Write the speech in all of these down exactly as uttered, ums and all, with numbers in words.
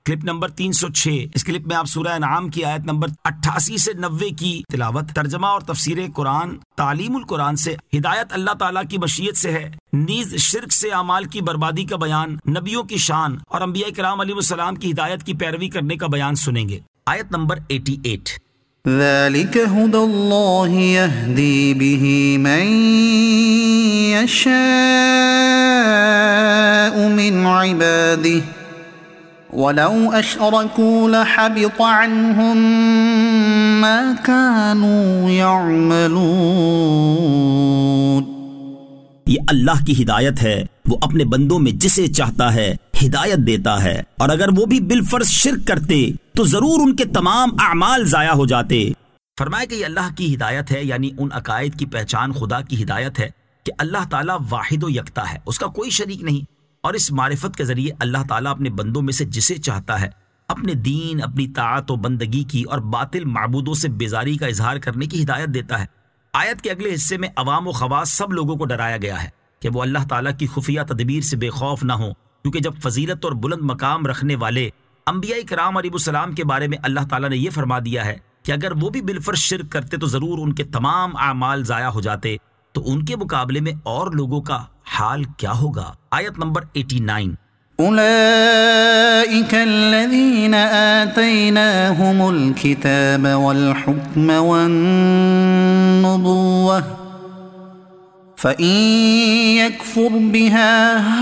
Clip number تین سو چھ۔ اس clip میں آپ سورہ انعام کی آیت نمبر اٹھاسی سے نوے کی تلاوت، ترجمہ اور تفسیر قرآن، تعلیم القرآن سے ہدایت اللہ تعالیٰ کی مشیت سے ہے، نیز شرک سے اعمال کی بربادی کا بیان، نبیوں کی شان اور انبیاء کرام علیہ السلام کی ہدایت کی پیروی کرنے کا بیان سنیں گے۔ آیت نمبر اٹھاسی۔ ذلك هدى الله يهدي به من يشاء من عباده ولو أشركوا لحبط عنهم ما كانوا يعملون۔ یہ اللہ کی ہدایت ہے، وہ اپنے بندوں میں جسے چاہتا ہے ہدایت دیتا ہے، اور اگر وہ بھی بالفرض شرک کرتے تو ضرور ان کے تمام اعمال ضائع ہو جاتے۔ فرمایا کہ یہ اللہ کی ہدایت ہے، یعنی ان عقائد کی پہچان خدا کی ہدایت ہے کہ اللہ تعالیٰ واحد و یکتا ہے، اس کا کوئی شریک نہیں، اور اس معرفت کے ذریعے اللہ تعالیٰ اپنے بندوں میں سے جسے چاہتا ہے اپنے دین، اپنی طاعت و بندگی کی اور باطل معبودوں سے بیزاری کا اظہار کرنے کی ہدایت دیتا ہے۔ آیت کے اگلے حصے میں عوام و خواص سب لوگوں کو ڈرایا گیا ہے کہ وہ اللہ تعالیٰ کی خفیہ تدبیر سے بے خوف نہ ہوں، کیونکہ جب فضیلت اور بلند مقام رکھنے والے انبیاء کرام علیہ السلام کے بارے میں اللہ تعالیٰ نے یہ فرما دیا ہے کہ اگر وہ بھی بالفرض شرک کرتے تو ضرور ان کے تمام اعمال ضائع ہو جاتے، تو ان کے مقابلے میں اور لوگوں کا حال کیا ہوگا؟ آیت نمبر نناسی۔ أولئك الذين آتيناهم الكتاب والحكم والنبوة فإن يكفر بها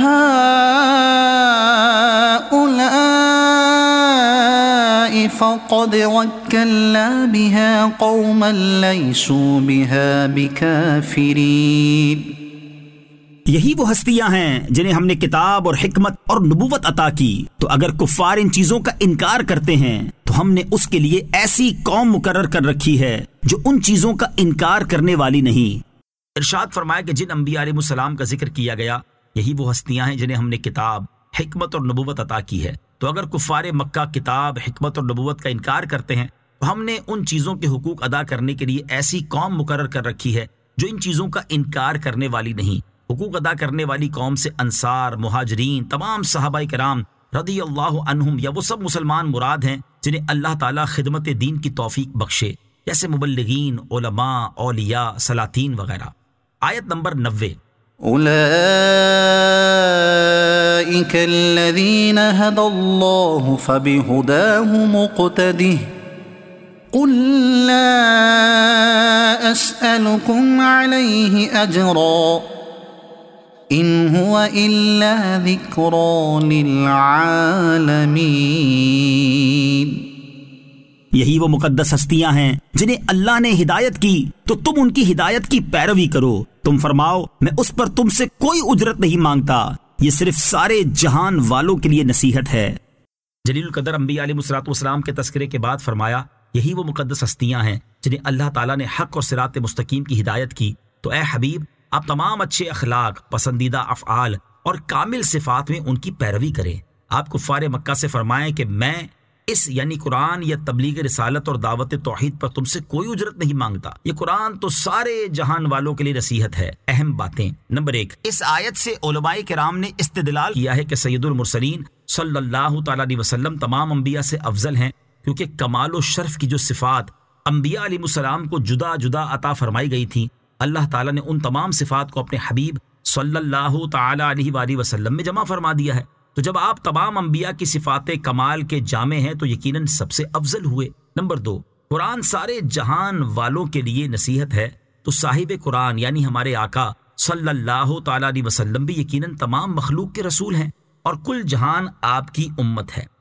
هؤلاء فقد وكلنا بها قوما ليسوا بها بكافرين۔ یہی وہ ہستیاں ہیں جنہیں ہم نے کتاب اور حکمت اور نبوت عطا کی، تو اگر کفار ان چیزوں کا انکار کرتے ہیں تو ہم نے اس کے لیے ایسی قوم مقرر کر رکھی ہے جو ان چیزوں کا انکار کرنے والی نہیں۔ ارشاد فرمایا کہ جن انبیاء علیہ السلام کا ذکر کیا گیا یہی وہ ہستیاں ہیں جنہیں ہم نے کتاب، حکمت اور نبوت عطا کی ہے، تو اگر کفار مکہ کتاب، حکمت اور نبوت کا انکار کرتے ہیں تو ہم نے ان چیزوں کے حقوق ادا کرنے کے لیے ایسی قوم مقرر کر رکھی ہے جو ان چیزوں کا انکار کرنے والی نہیں۔ حقوق ادا کرنے والی قوم سے انصار، مہاجرین، تمام صحابہ کرام رضی اللہ عنہم یا وہ سب مسلمان مراد ہیں جنہیں اللہ تعالیٰ خدمت دین کی توفیق بخشے، جیسے مبلغین، علماء، اولیاء، سلاطین وغیرہ۔ آیت نمبر نوے۔ أولئك الذين هدى الله فبهداه مقتده قل لا أسألكم عليه أجرا إن هو إلا ذكرى للعالمين۔ یہی وہ مقدس ہستیاں ہیں جنہیں اللہ نے ہدایت کی، تو تم ان کی ہدایت کی پیروی کرو۔ تم فرماؤ میں اس پر تم سے کوئی اجرت نہیں مانگتا، یہ صرف سارے جہان والوں کے لیے نصیحت ہے۔ جلیل القدر انبیاء علیہ الصلوۃ والسلام کے تذکرے کے بعد فرمایا یہی وہ مقدس ہستیاں ہیں جنہیں اللہ تعالیٰ نے حق اور صراط مستقیم کی ہدایت کی، تو اے حبیب آپ تمام اچھے اخلاق، پسندیدہ افعال اور کامل صفات میں ان کی پیروی کریں۔ آپ کفار مکہ سے فرمائیں کہ میں اس یعنی قرآن یا تبلیغ رسالت اور دعوت توحید پر تم سے کوئی اجرت نہیں مانگتا، یہ قرآن تو سارے جہان والوں کے لیے نصیحت ہے۔ اہم باتیں۔ نمبر ایک، اس آیت سے علماء کرام نے استدلال کیا ہے کہ سید المرسلین صلی اللہ تعالیٰ علیہ وسلم تمام انبیاء سے افضل ہیں، کیونکہ کمال و شرف کی جو صفات انبیاء علیہ السلام کو جدا جدا عطا فرمائی گئی تھیں، اللہ تعالیٰ نے ان تمام صفات کو اپنے حبیب صلی اللہ تعالیٰ علیہ وآلہ وسلم میں جمع فرما دیا ہے، تو جب آپ تمام انبیاء کی صفات کمال کے جامع ہیں تو یقیناً سب سے افضل ہوئے۔ نمبر دو، قرآن سارے جہان والوں کے لیے نصیحت ہے، تو صاحب قرآن یعنی ہمارے آقا صلی اللہ تعالیٰ علیہ وسلم بھی یقیناً تمام مخلوق کے رسول ہیں، اور کل جہان آپ کی امت ہے۔